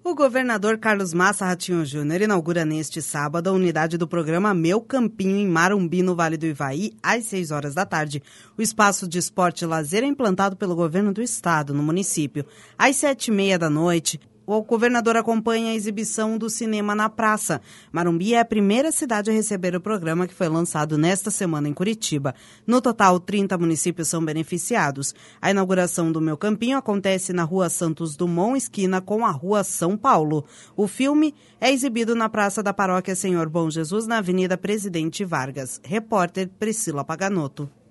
O governador Carlos Massa Ratinho Júnior inaugura neste sábado a unidade do programa Meu Campinho em Marumbi, no Vale do Ivaí, às 6 horas da tarde. O espaço de esporte e lazer é implantado pelo governo do estado, no município. Às 7h30 da noite, o governador acompanha a exibição do cinema na praça. Marumbi é a primeira cidade a receber o programa, que foi lançado nesta semana em Curitiba. No total, 30 municípios são beneficiados. A inauguração do Meu Campinho acontece na Rua Santos Dumont, esquina com a Rua São Paulo. O filme é exibido na Praça da Paróquia Senhor Bom Jesus, na Avenida Presidente Vargas. Repórter Priscila Paganotto.